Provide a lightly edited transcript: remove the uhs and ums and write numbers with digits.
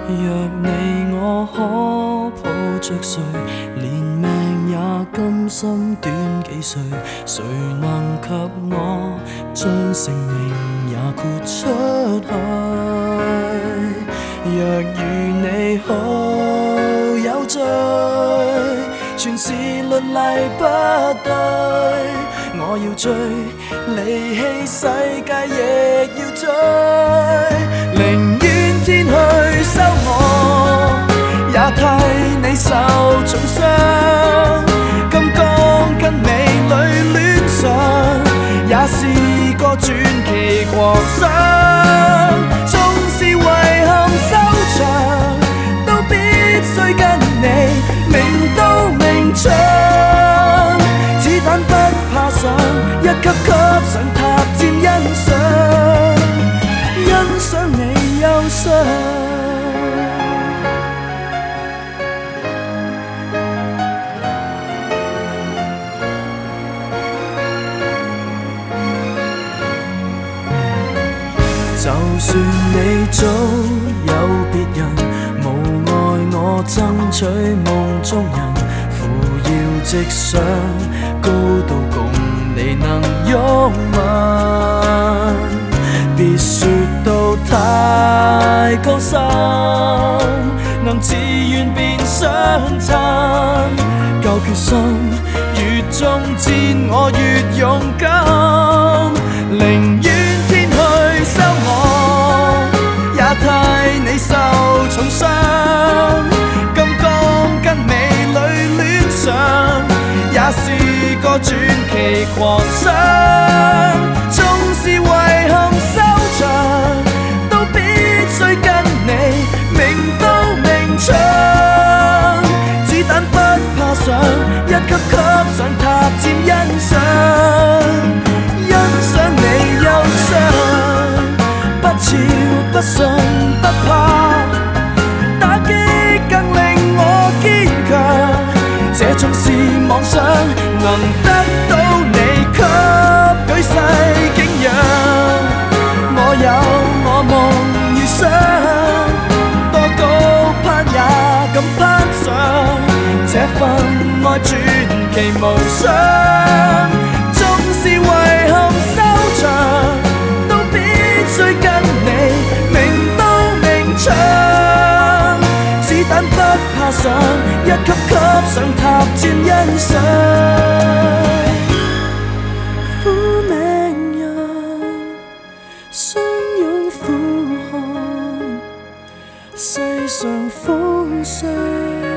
若你我可抱着谁，连命也甘心短几岁，谁能及我将性命也豁出去？若与你好有罪，全是律例不对，我要追，离弃世界亦要追，宁愿天去收我，也替你受重傷。金剛跟美女戀上，也是個傳奇狂想。縱是遺憾收場，都必須跟你明刀明槍。子彈不怕上，一級級上塔尖欣賞你憂傷。就算你早有別人，無礙我爭取夢中人，扶搖直上高度共你能擁吻，別說到太高深，能自願變相襯，夠決心越終戰我越勇敢，寧願天去收我，也替你受重傷。金剛跟美女戀上，也是個傳奇狂想。縱是遺憾收場，都必須跟你明刀明槍。子彈不怕上，一級級上塔尖欣賞你憂傷。不俏不信不怕，打擊更令我堅強。這縱是妄想，能得到你給舉世景仰。我有我夢預想，多高攀也敢攀上，這份愛傳奇無雙。縱是遺憾收場，都必須跟你明刀明槍。子彈不怕上，一級級上塔尖欣賞。苦命人相擁苦看，世上風霜。